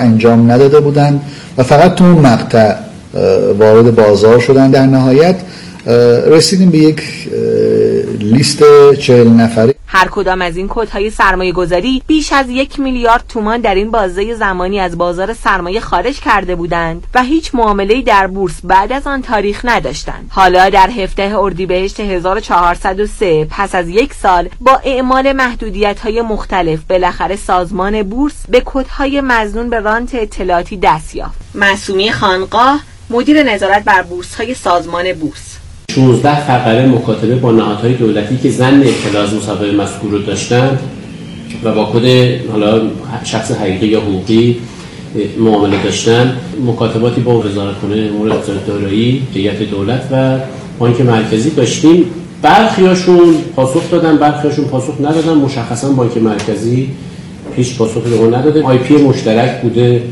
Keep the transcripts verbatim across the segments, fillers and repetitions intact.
انجام نداده بودند و فقط تو اون مقطع وارد بازار شدن. در نهایت رسیدیم به یک لیست چهل نفری. هر کدام از این کدهای سرمایه گذاری بیش از یک میلیارد تومان در این بازه زمانی از بازار سرمایه خارج کرده بودند و هیچ معامله‌ای در بورس بعد از آن تاریخ نداشتند. حالا در هفده اردیبهشت هزار و چهارصد و سه پس از یک سال با اعمال محدودیت‌های مختلف بالاخره سازمان بورس به کدهای مظنون به رانت اطلاعاتی دست یافت. معصومی خانقاه، مدیر نظارت بر بورس‌های سازمان بورس: شانزده فقره مکاتبه با نهادهای دولتی که ظن اطلاع از مسابقه مذکور رو داشتن و با کد حالا شخص حقیقی یا حقوقی معامله داشتن، مکاتباتی با وزارتخانه امور وزارت دارایی، هیئت دولت و بانک مرکزی داشتیم. برخیاشون پاسخ دادن، برخیاشون پاسخ ندادن. مشخصا بانک مرکزی هیچ پاسخی به ما نداده. آی پی مشترک بوده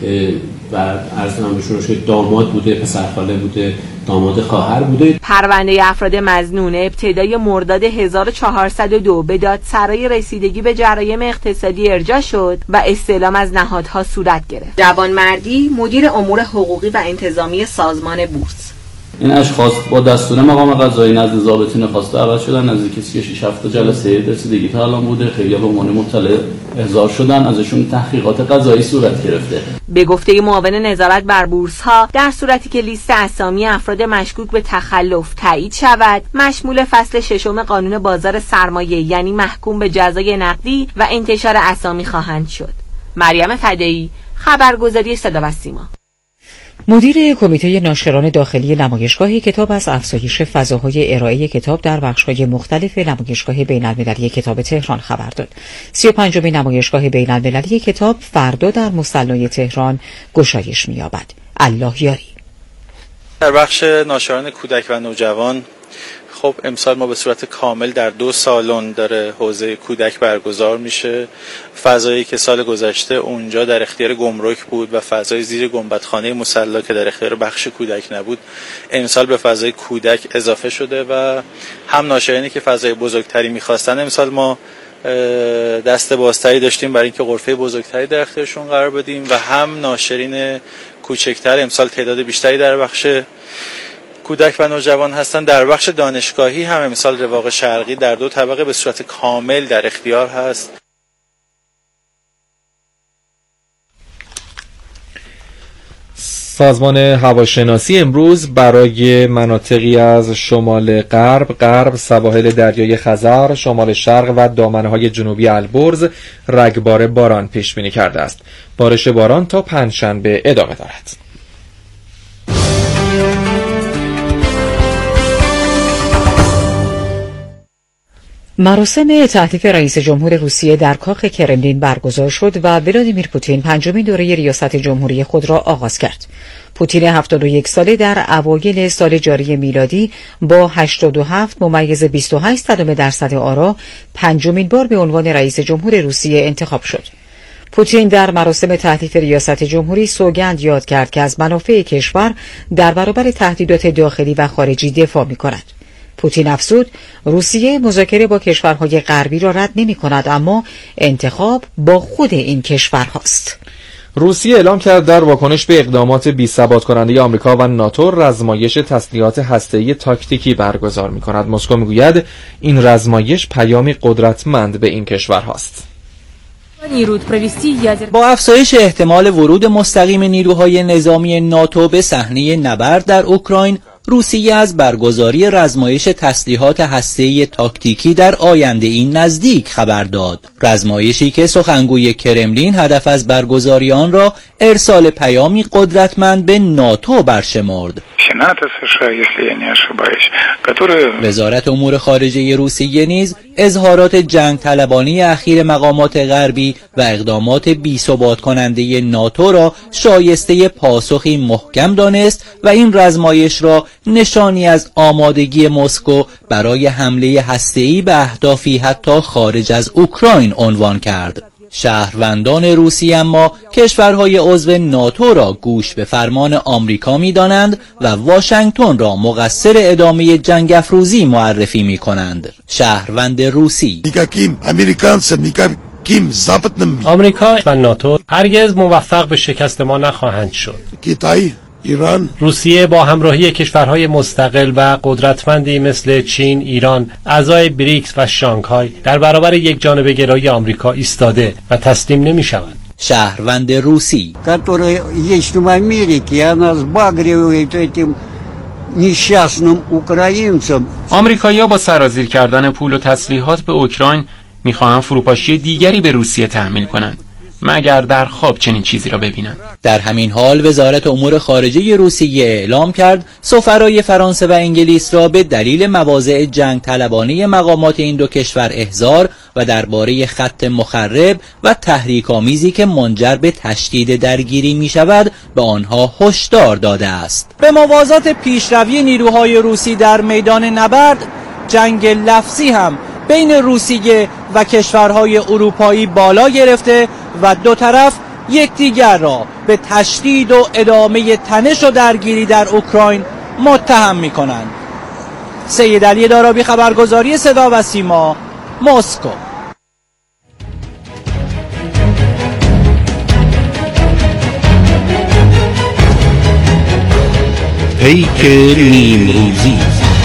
و عرض کنم بهشون که داماد بوده، پسرخاله بوده، داماد خواهر بوده. پرونده افراد مظنون ابتدای مرداد هزار و چهارصد و دو به دادسرای رسیدگی به جرایم اقتصادی ارجاع شد و استعلام از نهادها صورت گرفت. جوانمردی، مدیر امور حقوقی و انتظامی سازمان بورس: این اشخاص با دستور مقام قضایی نزد ضابطین خواسته عوض شدن. نزدیک کسی که شش هفته جلسه رسیدگی تا الان بوده، خیلی به عنوان مطلع احضار شدن، ازشون تحقیقات قضایی صورت گرفته. به گفته معاون نظارت بر بورس ها، در صورتی که لیست اسامی افراد مشکوک به تخلف تایید شود، مشمول فصل ششم قانون بازار سرمایه یعنی محکوم به جزای نقدی و انتشار اسامی خواهند شد. مریم فدایی، خبرگزاری صدا و سیما. مدیر کمیته ناشران داخلی نمایشگاه کتاب از افزایش فضاهای ارائه کتاب در بخش‌های مختلف نمایشگاه بین‌المللی کتاب تهران خبر داد. سی و پنجمین نمایشگاه بین‌المللی کتاب فردا در مصلی تهران گشایش می‌یابد. الله یاری. در بخش ناشران کودک و نوجوان، خب امسال ما به صورت کامل در دو سالن داره حوزه کودک برگزار میشه. فضایی که سال گذشته اونجا در اختیار گمرک بود و فضای زیر گنبدخانه مصلی که در اختیار بخش کودک نبود، امسال به فضای کودک اضافه شده و هم ناشرینی که فضای بزرگتری میخواستن امسال ما دست بازتری داشتیم برای اینکه غرفه بزرگتری در اختیارشون قرار بدیم و هم ناشرین کوچکتر امسال تعداد بیشتری در بخش کودک و نوجوان هستن. در بخش دانشگاهی هم امسال رواق شرقی در دو طبقه به صورت کامل در اختیار هست. سازمان هواشناسی امروز برای مناطقی از شمال غرب، غرب، سواحل دریای خزر، شمال شرق و دامنه‌های جنوبی البرز رگبار باران پیش بینی کرده است. بارش باران تا پنجشنبه ادامه دارد. مراسم تحلیف رئیس جمهور روسیه در کاخ کرملین برگزار شد و ولادیمیر پوتین پنجمین دوره ریاست جمهوری خود را آغاز کرد. پوتین هفتاد و یک ساله در اوایل سال جاری میلادی با هشتاد و هفت ممیز بیست و هشت درصد آرا پنجمین بار به عنوان رئیس جمهور روسیه انتخاب شد. پوتین در مراسم تحلیف ریاست جمهوری سوگند یاد کرد که از منافع کشور در برابر تهدیدات داخلی و خارجی دفاع می‌کند. پوتین افزود روسیه مذاکره با کشورهای غربی را رد نمی کند، اما انتخاب با خود این کشورهاست. روسیه اعلام کرد در واکنش به اقدامات بی‌ثبات کننده آمریکا و ناتو رزمایش تسلیحات هسته‌ای تاکتیکی برگزار می کند. مسکو می گوید این رزمایش پیامی قدرتمند به این کشورهاست. با افزایش احتمال ورود مستقیم نیروهای نظامی ناتو به صحنه نبرد در اوکراین، روسیه از برگزاری رزمایش تسلیحات هسته‌ای تاکتیکی در آینده این نزدیک خبر داد. رزمایشی که سخنگوی کرملین هدف از برگزاری آن را ارسال پیامی قدرتمند به ناتو برشمرد. وزارت امور خارجه روسیه نیز اظهارات جنگ طلبانی اخیر مقامات غربی و اقدامات بی‌ثبات کننده ناتو را شایسته پاسخی محکم دانست و این رزمایش را نشانی از آمادگی مسکو برای حمله هسته‌ای به اهدافی حتی خارج از اوکراین عنوان کرد. شهروندان روسیه اما کشورهای عضو ناتو را گوش به فرمان آمریکا می‌دانند و واشنگتن را مقصر ادامه جنگ افروزی معرفی می‌کنند. شهروند روسی: آمریکا و ناتو هرگز موفق به شکست ما نخواهند شد. ایران روسیه با همراهی کشورهای مستقل و قدرتمندی مثل چین، ایران، اعضای بریکس و شانگهای در برابر یک جانبه گرایی آمریکا ایستاده و تسلیم نمی شود. شهروند روسی آمریکایی‌ها با سرازیر کردن پول و تسلیحات به اوکراین می‌خواهند فروپاشی دیگری به روسیه تحمیل کنند، مگر در خواب چنین چیزی را ببینند. در همین حال وزارت امور خارجه روسیه اعلام کرد سفرای فرانسه و انگلیس را به دلیل مواضع جنگ طلبانه مقامات این دو کشور احضار و درباره خط مخرب و تحریک‌آمیزی که منجر به تشدید درگیری می شود به آنها هشدار داده است. به موازات پیشروی نیروهای روسی در میدان نبرد، جنگ لفظی هم بین روسیه و کشورهای اروپایی بالا گرفته و دو طرف یکدیگر را به تشدید و ادامه تنش و درگیری در اوکراین متهم می کنند. سید علی دارابی، خبرگزاری صدا و سیما، مسکو. پیک نیمروزی.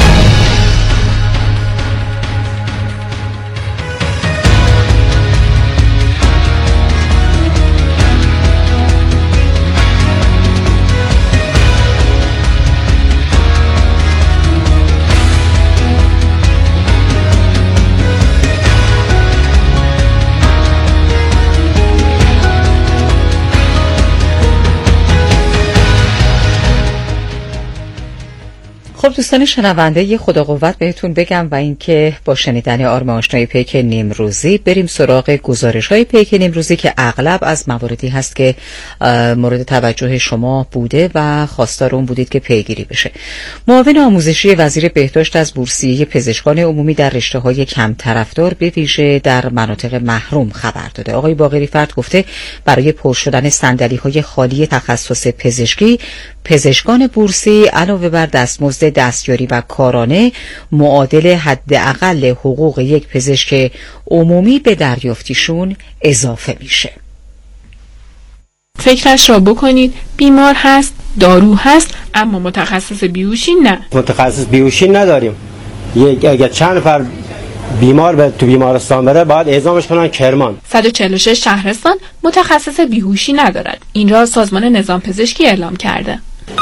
خب دوستان شنونده، یه خدا قوت بهتون بگم و اینکه با شنیدن آرم آشنای پیک نیمروزی بریم سراغ گزارش‌های پیک نیمروزی که اغلب از مواردی هست که مورد توجه شما بوده و خواستار اون بودید که پیگیری بشه. معاون آموزشی وزیر بهداشت از بورسیه پزشکان عمومی در رشته‌های کم طرفدار به ویژه در مناطق محروم خبر داده. آقای باقری فرد گفته برای پر شدن صندلی‌های خالی تخصص پزشکی، پزشکان بورسی علاوه بر دستمزد دستیاری و کارانه معادل حداقل حقوق یک پزشک عمومی به دریافتیشون اضافه میشه. فکرش را بکنید، بیمار هست، دارو هست، اما متخصص بیهوشی نه. متخصص بیهوشی نداریم. اگر چند نفر بیمار به تو بیمارستان بره باید اعزامش کنن کرمان. صد و چهل و شش شهرستان متخصص بیهوشی ندارد. این را سازمان نظام پزشکی اعلام کرده.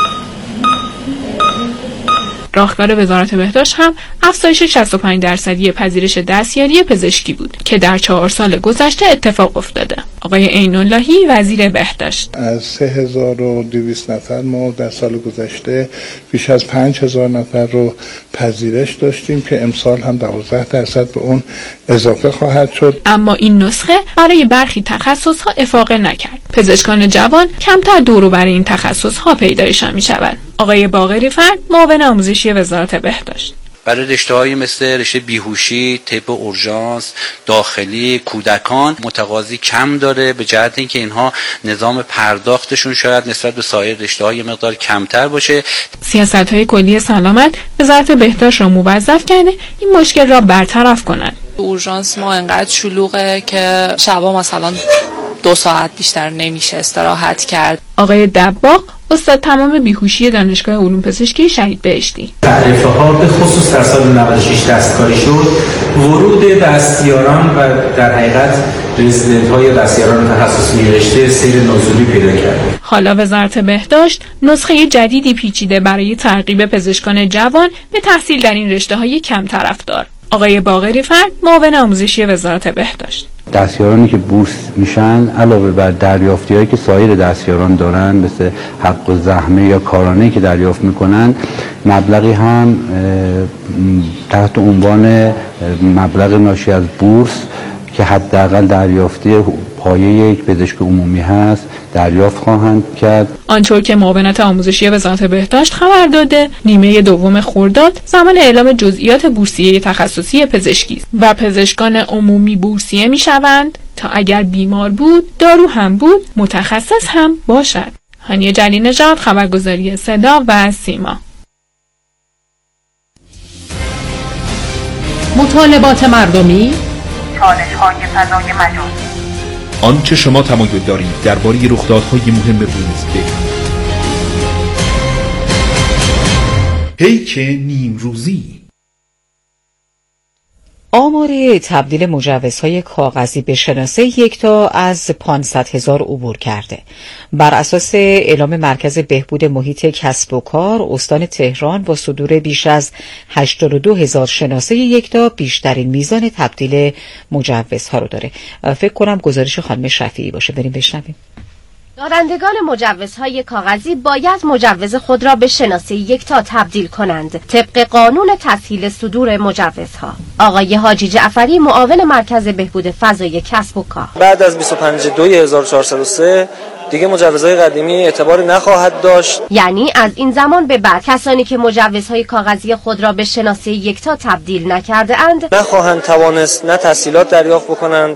راهکار وزارت بهداشت هم افزایش شصت و پنج درصدی پذیرش دستیاری پزشکی بود که در چهار سال گذشته اتفاق افتاده. آقای عین‌اللهی وزیر بهداشت: از سه هزار و دویست نفر ما در سال گذشته بیش از پنج هزار نفر رو پذیرش داشتیم که امسال هم دوازده درصد به اون اضافه خواهد شد. اما این نسخه برای برخی تخصص‌ها افاقه نکرد. پزشکان جوان کمتر دورو برای این تخصص‌ها پیدایشان می‌شود. آقای باقری فرد، معاون آموزشی وزارت بهداشت: برای رشته‌هایی مثل رشته بیهوشی، طب اورژانس، داخلی، کودکان متقاضی کم داره، به جهت اینکه اینها نظام پرداختشون شاید نسبت به سایر رشته‌های مقدار کمتر باشه. سیاست‌های کلی سلامت وزارت بهداشت را موظف کرده این مشکل را برطرف کنند. اورژانس ما انقدر شلوغه که شبا مثلا دو ساعت بیشتر نمیشه استراحت کرد. آقای دباغ، استاد تمام بیهوشی دانشگاه علوم پزشکی شهید بهشتی: تعرفه ها به خصوص در سال نود و شش دستکاری شد، ورود دستیاران و در حقیقت رزیدنت های دستیاران تخصصی رشته سیر نزولی پیدا کرد. حالا وزارت بهداشت نسخه جدیدی پیچیده برای ترغیب پزشکان جوان به تحصیل در این رشته های کم طرفدار. آقای باقری فرد، معاون آموزشی وزارت بهداشت: دستیارانی که بورس میشن علاوه بر دریافتی‌هایی که سایر دستیاران دارن مثل حق و زحمه یا کارانه‌ای که دریافت میکنن، مبلغی هم تحت عنوان مبلغ ناشی از بورس که حداقل دریافتی پایه یک پزشک عمومی هست دریافت خواهند کرد. آنطور که معاونت آموزشی وزارت بهداشت خبر داده، نیمه دوم خرداد زمان اعلام جزئیات بورسیه تخصصی پزشکی است و پزشکان عمومی بورسیه میشوند تا اگر بیمار بود، دارو هم بود، متخصص هم باشد. هانیه جلی نژاد، خبرگزاری صدا و سیما. مطالبات مردمی، چالش‌های فضای مجازی، آنچه شما تمایل دارید درباره رخدادهای مهم روز بگویید. پیک نیمروزی. آمار تبدیل مجوزهای کاغذی به شناسه یکتا از پانصد هزار عبور کرده. بر اساس اعلام مرکز بهبود محیط کسب و کار، استان تهران با صدور بیش از هشتاد و دو هزار شناسه یکتا بیشترین میزان تبدیل مجوزها رو داره. فکر کنم گزارش خانم شفیعی باشه، بریم بشنویم. دارندگان مجوزهای کاغذی باید مجوز خود را به شناسه یکتا تبدیل کنند طبق قانون تسهیل صدور مجوزها. آقای حاجی جعفری، معاون مرکز بهبود فضای کسب و کار: بعد از بیست و پنج دو هزار و چهارصد و سه دیگه مجوزهای قدیمی اعتباری نخواهد داشت. یعنی از این زمان به بعد کسانی که مجوزهای کاغذی خود را به شناسه یکتا تبدیل نکرده اند نخواهند توانست نه تسهیلات دریافت بکنند،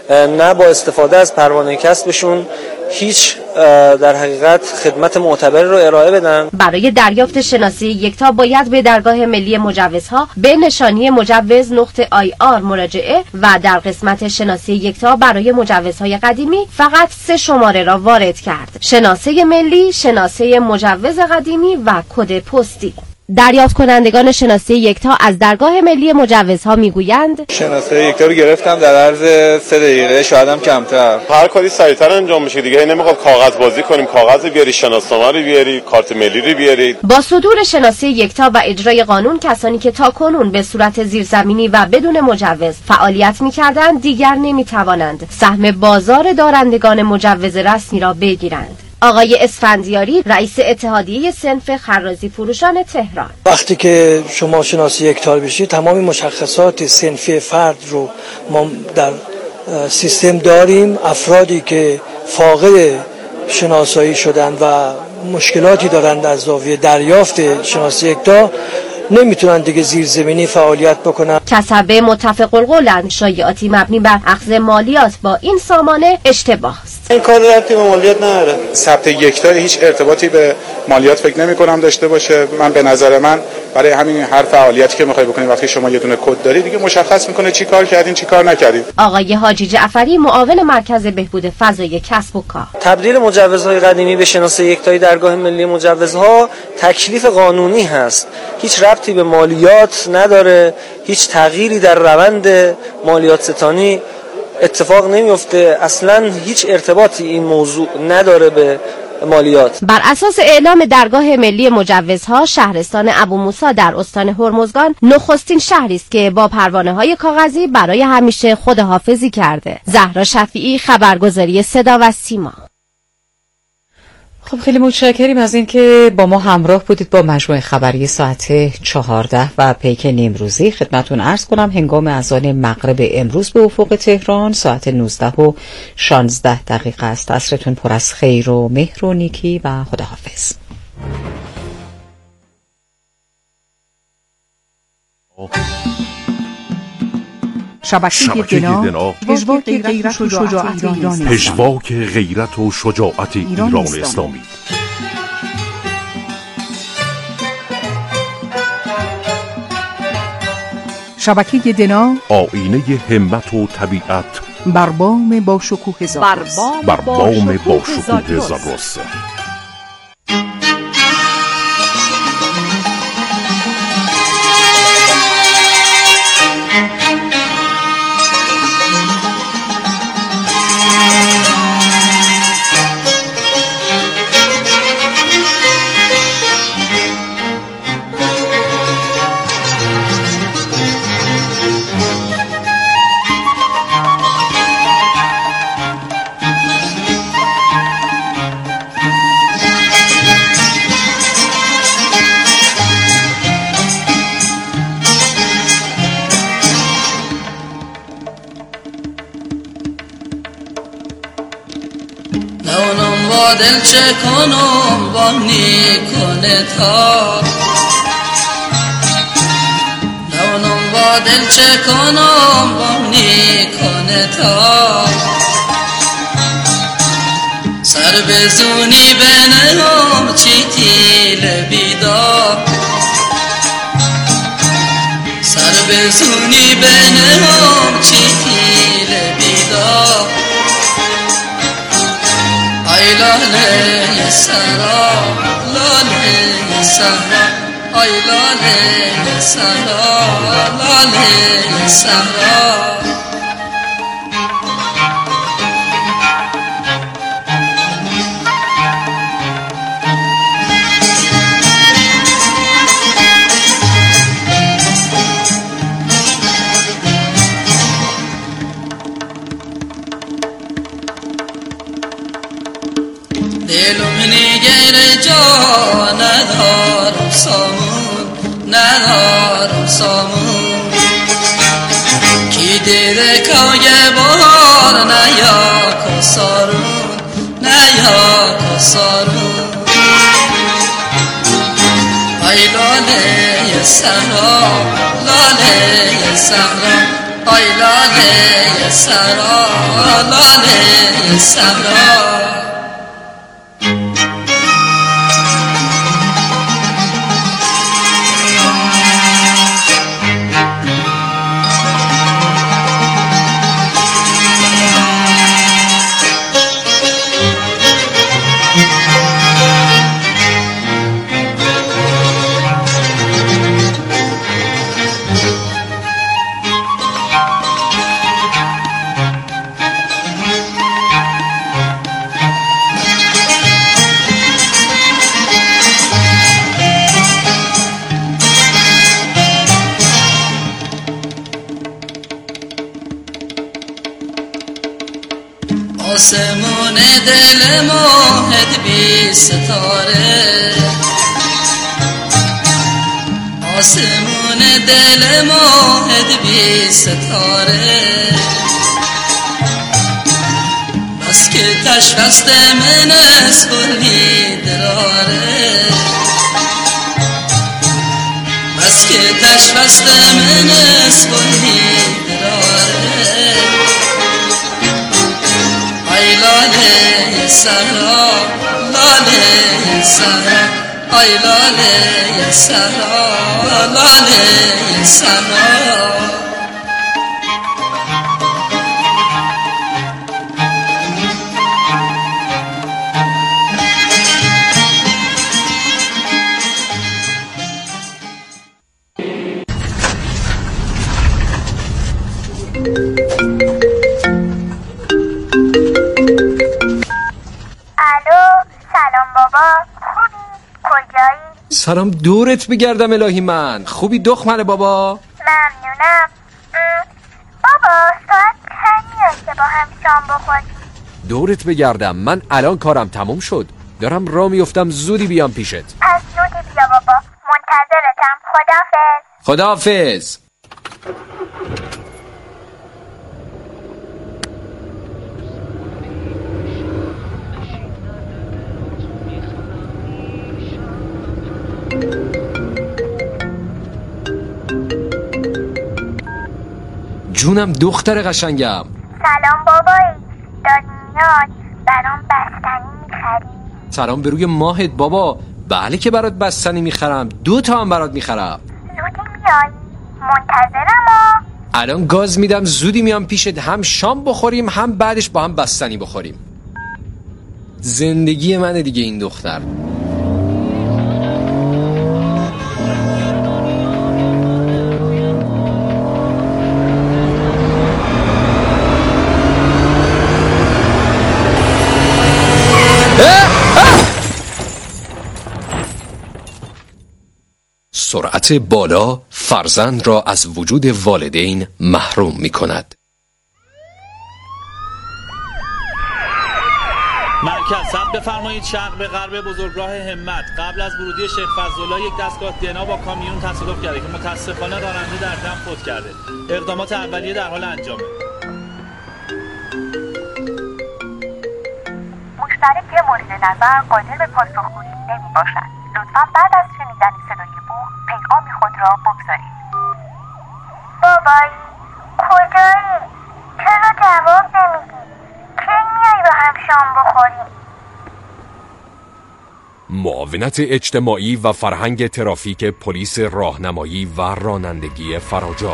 نه با استفاده از پروانه کسبشون هیچ در حقیقت خدمت معتبری رو ارائه بدن. برای دریافت شناسه یکتا باید به درگاه ملی مجوزها به نشانی مجوز نقطه آی آر مراجعه و در قسمت شناسه یکتا برای مجوزهای قدیمی فقط سه شماره را وارد کرد: شناسه ملی، شناسه مجوز قدیمی و کد پستی. دریافت کنندگان شناسه یکتا از درگاه ملی مجوزها میگویند شناسه یکتا رو گرفتم در عرض سه دقیقه، شاید هم کمتر. هر کاری سریعتر انجام میشه دیگه، نمیخواد کاغذ بازی کنیم، کاغذ بیاری، شناسنامه رو بیاری، کارت ملی رو بیاری. با صدور شناسه یکتا و اجرای قانون، کسانی که تاکنون به صورت زیرزمینی و بدون مجوز فعالیت میکردند دیگر نمیتوانند سهم بازار دارندگان مجوز رسمی را بگیرند. آقای اسفندیاری، رئیس اتحادیه صنف خرازی فروشان تهران: وقتی که شما شناسی یکتا بشید تمام مشخصات صنفی فرد رو ما در سیستم داریم. افرادی که فاقد شناسایی شدند و مشکلاتی دارند از زاویه دریافت شناسی یکتا نمیتونن دیگه زیرزمینی فعالیت بکنن. کسبه متفق القولند شایعاتی مبنی بر اخذ مالیات با این سامانه اشتباه است. این کار ربطی به مالیات نداره. ثبت یکتا هیچ ارتباطی به مالیات فکر نمی کنم داشته باشه. من به نظر من برای همین هر فعالیتی که میخوای بکنی وقتی شما یه دونه کد داری دیگه مشخص میکنه چی کار کردین چی کار نکردین. آقای حاجی جعفری، معاون مرکز بهبود فضای کسب و کار: تبدیل مجوزهای قدیمی به شناسه یکتایی درگاه ملی مجوزها تکلیف قانونی هست، هیچ ربطی به مالیات نداره، هیچ تغییری در روند مالیات ستانی اتفاق نمیفته، اصلا هیچ ارتباطی این موضوع نداره به مالیات. بر اساس اعلام درگاه ملی مجوزها، شهرستان ابو موسی در استان هرمزگان نخستین شهری است که با پروانه‌های کاغذی برای همیشه خداحافظی کرده. زهرا شفیعی، خبرگزاری صدا و سیما. خب خیلی متشکریم از این که با ما همراه بودید با مجموعه خبری ساعت چهارده و پیک نیمروزی. خدمتون عرض کنم هنگام اذان مغرب امروز به افق تهران ساعت نوزده و شانزده دقیقه است. عصرتون پر از خیر و مهر و نیکی و خداحافظ. شبکه دنا پژواک غیرت و شجاعت ایران پژواک غیرت و شجاعت ایران اسلامی. شبکه دنا آینه همت و طبیعت بر بام با شکوه زاگرس. بر بام با شکوه زاگرس. دل چه کنم با نیکنه تا نونم با دل چه کنم با نیکنه تا سر بزونی بنهم چی تیل بیدار سر بزونی بنهم چی تیل بیدار لاله سرا لاله سرا آی لاله سرا لاله سرا دلم نگر جا ندارم سامون ندارم سامون کی دیده که بار نیا کسارون نیا کسارون ای لاله سرا لاله سرا ای لاله سرا لاله سرا آسمون دل ماهت بی ستاره آسمون دل ماهت بی ستاره بس که تشخصت من از کلی دراره بس که تشخصت من از کلی دراره ای لاله سرا لاله سرا ای لاله سرا لاله سرا سلام دورت بگردم الهی من. خوبی دختر بابا؟ ممنونم. بابا ساعت چندیه که با هم شام بخوریم؟ دورت بگردم من الان کارم تموم شد، دارم راه میفتم، زودی بیام پیشت. پس زودی بیا بابا، منتظرتم. خداحافظ. خداحافظ. جونم دختر قشنگم. سلام بابایی، داد میاد برام بستنی میخری؟ سلام به روی ماهت بابا. بله که برات بستنی میخرم، دو تا هم برات میخرم. زودی میای؟ منتظرم ها. الان گاز میدم، زودی میام پیشت، هم شام بخوریم هم بعدش با هم بستنی بخوریم. زندگی منه دیگه این دختر. سرعت بالا فرزند را از وجود والدین محروم می کند. مرکز ثبت بفرمایید. شرق به غرب بزرگراه همت قبل از ورودی شیخ فضلالله یک دستگاه دنا با کامیون تصادف کرده که متاسفانه راننده در دم فوت کرده. اقدامات اولیه در حال انجامه. مشترک مورد نظر قادر به پاسخگویی نمی باشد. لطفا بعد از شنیدن صدای بوق پیغام خود را بگذارید. بابایی کجایی؟ چرا جواب نمیدی؟ کی میای با هم شام بخوریم؟ معاونت اجتماعی و فرهنگ ترافیک پلیس راهنمایی و رانندگی فراجا.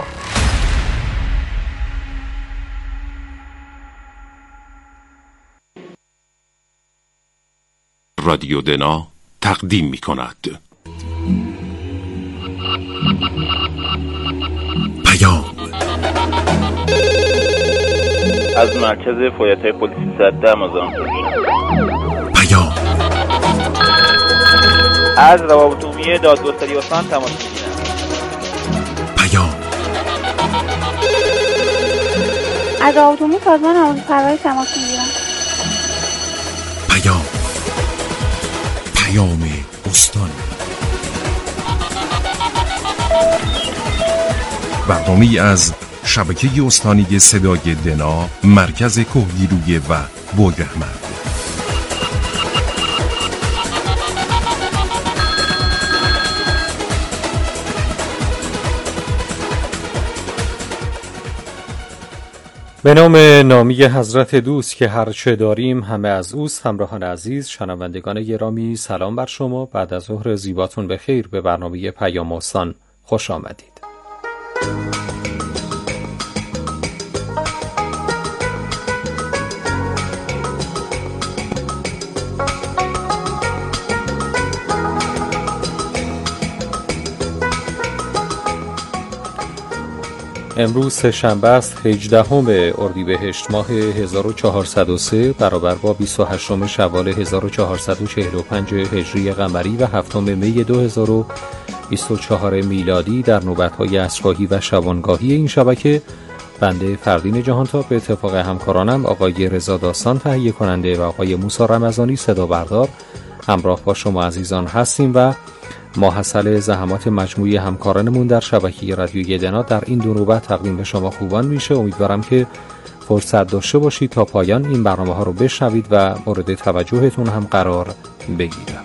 رادیو دنا تقدیم می کند. پیام از مرکز فعالیت‌های پلیسی سده مازندران. پیام از روابط عمومی دادگستری استان تماس می‌گیرم. پیام از روابط عمومی سازمان آموزش پرورش تماس می‌گیرم. پیام پیام استان. برنامه‌ای از شبکه استانی صدای دنا، مرکز کهگیلویه و بویراحمد. به نام نامی حضرت دوست که هرچه داریم همه از اوست. همراهان عزیز، شنوندگان گرامی، سلام بر شما. بعد از ظهر زیباتون بخیر. به برنامه پیام استان خوش آمدید. امروز سه‌شنبه است، هجدهم اردیبهشت ماه هزار و چهارصد و سه برابر با بیست و هشتم شوال هزار و چهارصد و چهل و پنج هجری قمری و هفتم می دو هزار و بیست و چهار میلادی. در نوبت‌های عصرگاهی و شبانگاهی این شبکه بنده فردین جهانتاب به اتفاق همکارانم آقای رضا داستان تهیه کننده و آقای موسی رمضانی صدا بردار همراه با شما عزیزان هستیم و ماحصل زحمات مجموعی همکارانمون در شبکه رادیوی دنا در این دو نوبت تقدیم به شما خوبان میشه. امیدوارم که فرصت داشته باشید تا پایان این برنامه ها رو بشنوید و مورد توجهتون هم قرار بگیره.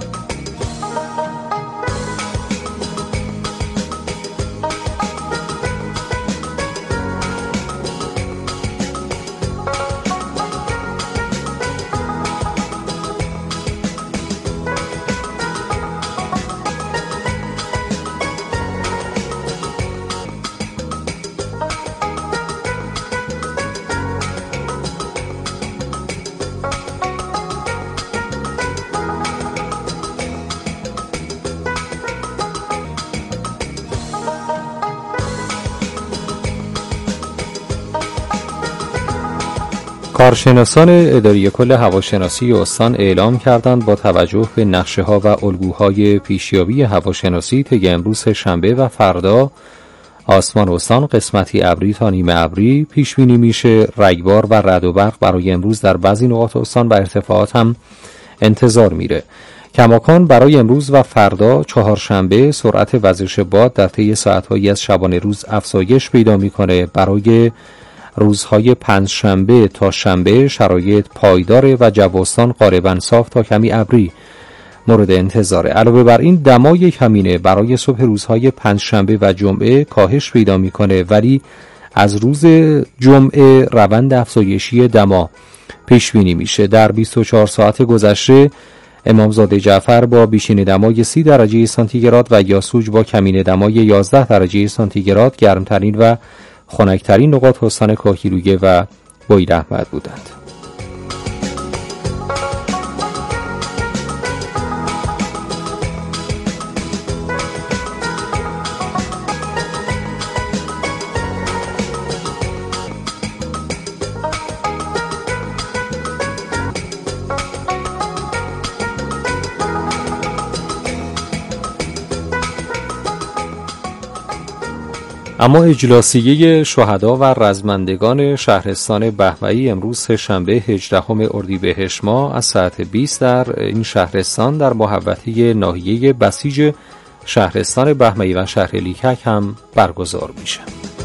کارشناسان اداری کل هواشناسی استان اعلام کردند با توجه به نقشه‌ها و الگوهای پیشیابی هواشناسی طی امروز شنبه و فردا آسمان استان قسمتی ابری تا نیمه ابری پیش بینی میشه. رگبار و رعد و برق برای امروز در بعضی نقاط استان و ارتفاعات هم انتظار میره. کماکان برای امروز و فردا چهارشنبه سرعت وزش باد در طی ساعت‌هایی از شبانه روز افزایش پیدا میکنه. برای روزهای پنجشنبه تا شنبه شرایط پایدار و جو استان غالباً صاف تا کمی ابری مورد انتظاره. علاوه بر این دمای کمینه برای صبح روزهای پنجشنبه و جمعه کاهش پیدا میکنه، ولی از روز جمعه روند افزایشی دما پیش بینی میشه. در بیست و چهار ساعت گذشته امامزاده جعفر با بیشین دمای سی درجه سانتیگراد و یاسوج با کمین دمای یازده درجه سانتیگراد گرمترین و خنک‌ترین نقاط استان کاهگیلویه و بویراحمد بودند. اما اجلاسیه شهدا و رزمندگان شهرستان بهمهی امروز سه‌شنبه هجدهم اردیبهشت ماه از ساعت بیست در این شهرستان در محوطه ناحیه بسیج شهرستان بهمهی و شهر لیکک هم برگزار میشه.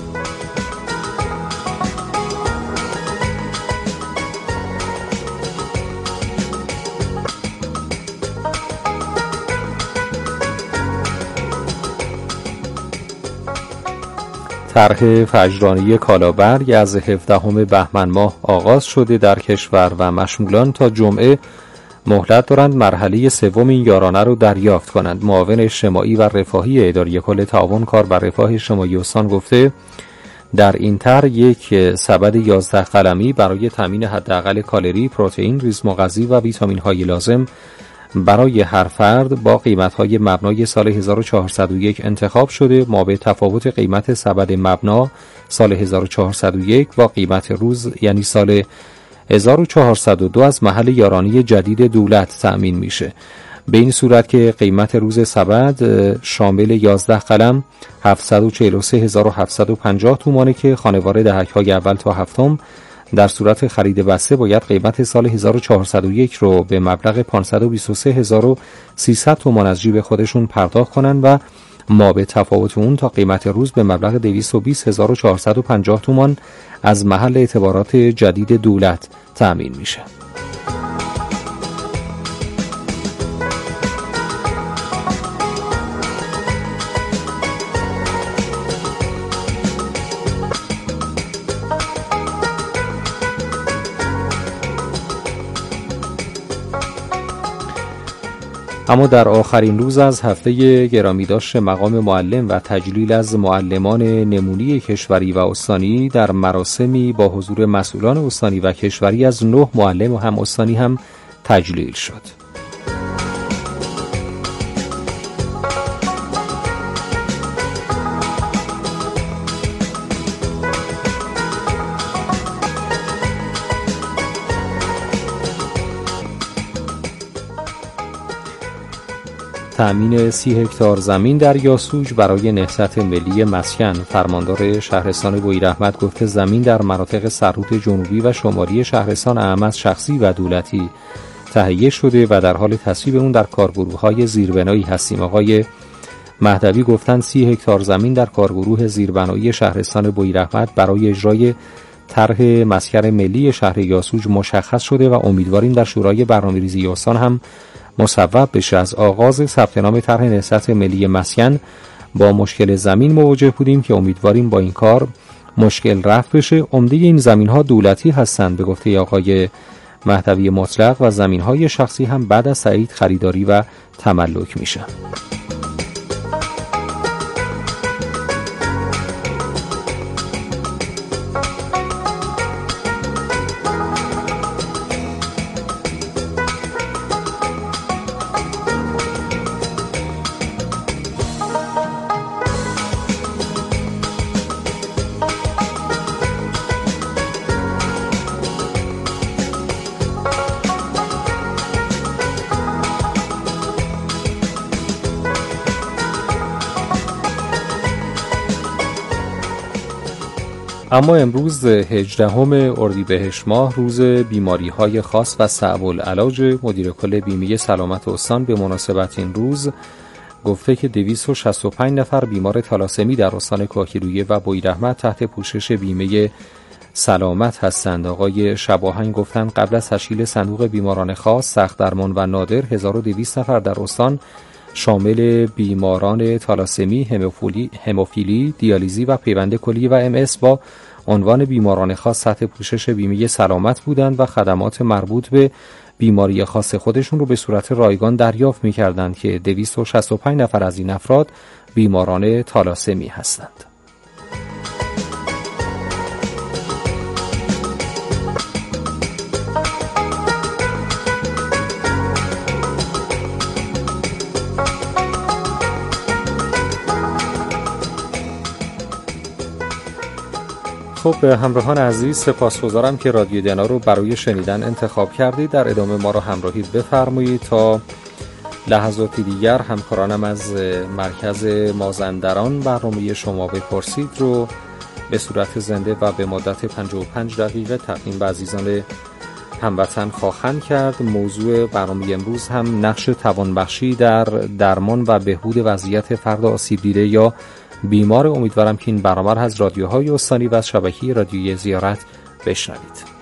طرح فجرانی کالابرگ از هفدهم بهمن ماه آغاز شده در کشور و مشمولان تا جمعه مهلت دارند مرحله سوم این یارانه رو دریافت کنند. معاون اجتماعی و رفاهی اداره کل تعاون کار بر رفاه اجتماعی استان گفته در این طرح یک سبد یازده قلمی برای تامین حداقل کالری، پروتئین، ریزمغذی و ویتامین های لازم برای هر فرد با قیمت‌های مبنای سال هزار و چهارصد و یک انتخاب شده مابع تفاوت قیمت سبد مبنا سال هزار و چهارصد و یک با قیمت روز یعنی سال هزار و چهارصد و دو از محل یارانی جدید دولت تأمین میشه. به این صورت که قیمت روز سبد شامل یازده قلم هفتصد و چهل و سه هزار و هفتصد و پنجاه تومانه که خانوار دهک‌های اول تا هفتم در صورت خرید بسته باید قیمت سال هزار و چهارصد و یک رو به مبلغ پانصد و بیست و سه هزار و سیصد تومان از جیب خودشون پرداخت کنند و مابع تفاوت اون تا قیمت روز به مبلغ دویست و بیست هزار و چهارصد و پنجاه تومان از محل اعتبارات جدید دولت تأمین میشه. اما در آخرین روز از هفته گرامیداشت مقام معلم و تجلیل از معلمان نمونی کشوری و استانی در مراسمی با حضور مسئولان استانی و کشوری از نه معلم و هم استانی هم تجلیل شد. تأمین سی هکتار زمین در یاسوج برای نهضت ملی مسکن. فرماندار شهرستان بویراحمد گفته زمین در مناطق سرحود جنوبی و شمالی شهرستان اعم از شخصی و دولتی تهیه شده و در حال تصویب اون در کارگروه‌های زیربنایی هستیم. آقای مهدوی گفتند سی هکتار زمین در کارگروه زیربنایی شهرستان بویراحمد برای اجرای طرح مسکن ملی شهر یاسوج مشخص شده و امیدواریم در شورای برنامه‌ریزی استان هم مصوب بشه. از آغاز ثبت نام طرح نهضت ملی مسکن با مشکل زمین مواجه بودیم که امیدواریم با این کار مشکل رفع بشه. عمده این زمین‌ها دولتی هستند به گفته آقای مهدوی مطلق و زمین‌های شخصی هم بعد از تایید خریداری و تملک میشه. اما امروز هجدهم اردیبهشت ماه روز بیماری‌های خاص و صعب العلاج. مدیر کل بیمه سلامت استان به مناسبت این روز گفته که دویست و شصت و پنج نفر بیمار تالاسمی در استان کاهگیلویه و بویراحمد تحت پوشش بیمه سلامت هستند. آقای شباهنگ گفتند قبل از تشکیل صندوق بیماران خاص، سخت درمان و نادر هزار و دویست نفر در استان شامل بیماران تالاسمی، هموفیلی، هموفیلی، دیالیزی و پیوند کلیه و ام اس با عنوان بیماران خاص تحت پوشش بیمه سلامت بودند و خدمات مربوط به بیماری خاص خودشون رو به صورت رایگان دریافت می‌کردند که دویست و شصت و پنج نفر از این افراد بیماران تالاسمی هستند. خب همراهان عزیز، سپاسگزارم که رادیو دنا رو برای شنیدن انتخاب کردید. در ادامه ما رو همراهی بفرمایید تا لحظاتی دیگر. همکارانم از مرکز مازندران برنامه شما بپرسید رو به صورت زنده و به مدت پنجاه و پنج دقیقه تقدیم به عزیزان هموطن خواهند کرد. موضوع برنامه امروز هم نقش توانبخشی در درمان و بهبود وضعیت فرد آسیب دیده یا بیمار. امیدوارم که این برنامه از رادیوهای استانی و از شبکه رادیویی زیارت بشنوید.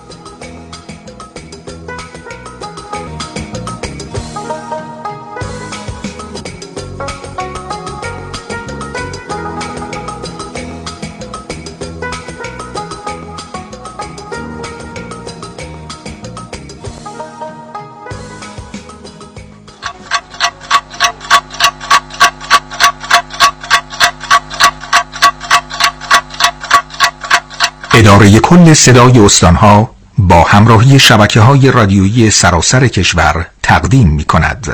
اداره کل صدای استانها با همراهی شبکه‌های رادیویی سراسر کشور تقدیم می کند.